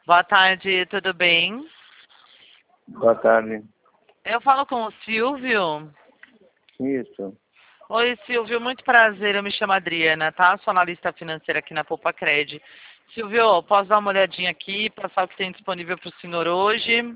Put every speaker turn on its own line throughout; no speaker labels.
Boa tarde, tudo bem?
Boa tarde.
Eu falo com o Silvio.
Isso.
Oi, Silvio, muito prazer. Eu me chamo Adriana, tá? Sou analista financeira aqui na Poupa-Cred. Silvio, posso dar uma olhadinha aqui, passar o que tem disponível para o senhor hoje?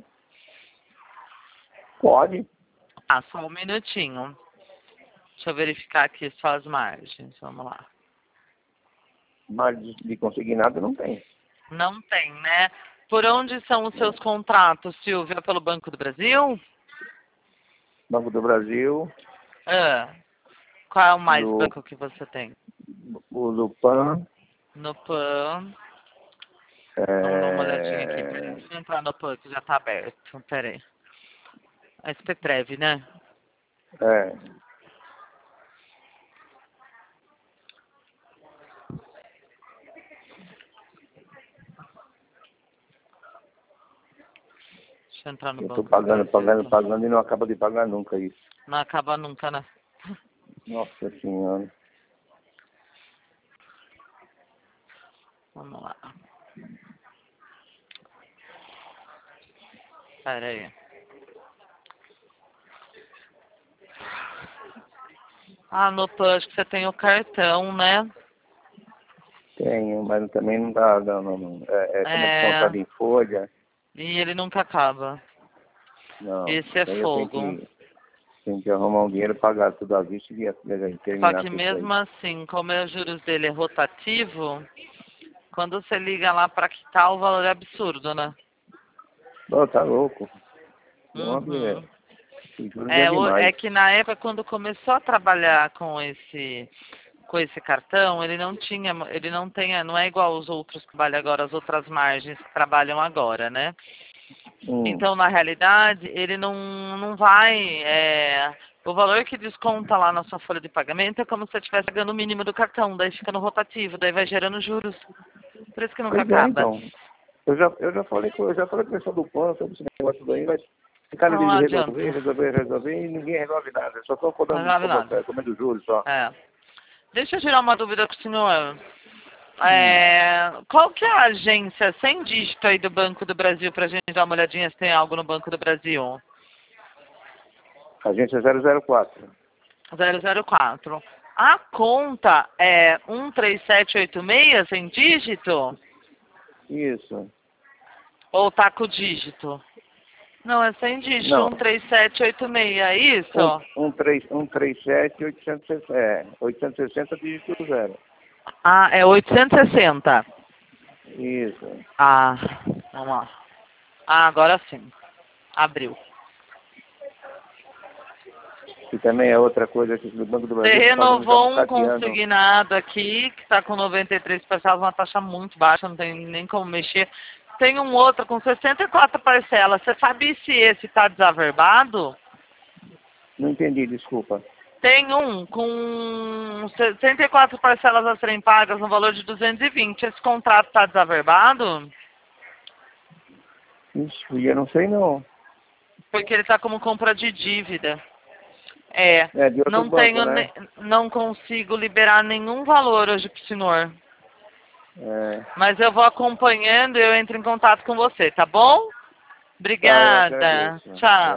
Pode?
Ah, só um minutinho. Deixa eu verificar aqui só as margens. Vamos lá.
Mas de consignado não tem.
Não tem, né? Por onde são os seus contratos, Silvio? É pelo Banco do Brasil?
Banco do Brasil,
Ah, qual é o mais
do
banco que você tem?
o Lupan,
No PAN. Vamos dar uma olhadinha aqui, peraí.
é,
Deixa eu entrar no PAN que já tá aberto. Peraí. A SPTrev, né?
é,
Deixa eu entrar no
eu tô
Banco do
pagando,
Brasil.
pagando,
Tá?
pagando e não acaba de pagar nunca isso.
Não acaba nunca, né?
Nossa Senhora.
Vamos lá. Peraí. Ah, no PAN acho que você tem o cartão, né?
Tenho, mas também não dá, não. Como é
É.
descontado em folha,
E ele nunca acaba.
não.
Esse é
Aí eu
fogo.
tenho que arrumar um dinheiro, pagar tudo à vista e
Só
terminar
que
com isso aí.
mesmo assim, como os juros dele é rotativo, quando você liga lá pra quitar, o valor é absurdo, né?
Ô, tá louco. Não,
Uhum.
os juros é
É
demais.
que na época, quando começou a trabalhar com esse cartão, ele não tem, não é igual os outros que trabalham agora, as outras margens que trabalham agora, né?
Hum.
Então, na realidade, ele não vai, o valor que desconta lá na sua folha de pagamento é como se você estivesse pagando o mínimo do cartão, daí fica no rotativo, daí vai gerando juros. Por isso que nunca
Pois é,
acaba.
então. Eu já falei com o pessoal do plano sobre esse negócio daí, mas ficaram
Não
de resolver,
adianta.
resolver, resolver e ninguém resolve nada. Só estão
Não vale nada.
comendo juros só.
É. Deixa eu tirar uma dúvida com o senhor.
Hum.
Qual que é a agência sem dígito aí do Banco do Brasil pra gente dar uma olhadinha se tem algo no Banco do Brasil?
Agência 004.
004. A conta é 13786 sem dígito?
Isso.
Ou tá com dígito? Não, é sem dígito,
Não.
13786, é isso?
137, 860 dígito zero.
Ah, é 860.
Isso.
Ah, vamos lá. Ah, agora sim. Abriu.
E também é outra coisa que o Banco do
Você
Brasil está fazendo, já
renovou
não
um
cadeando.
consignado aqui, que está com 93 parcelas, uma taxa muito baixa, não tem nem como mexer. Tem um outro com 64 parcelas. Você sabe se esse está desaverbado?
Não entendi, desculpa.
Tem um com 64 parcelas a serem pagas no valor de 220. Esse contrato está desaverbado?
Ixi, eu não sei não.
Porque ele está como compra de dívida. É,
É de outro
não
banco,
tenho,
né?
não consigo liberar nenhum valor hoje para o senhor.
É.
Mas eu vou acompanhando e eu entro em contato com você, tá bom?
Tá, eu
Obrigada.
agradeço.
Tchau.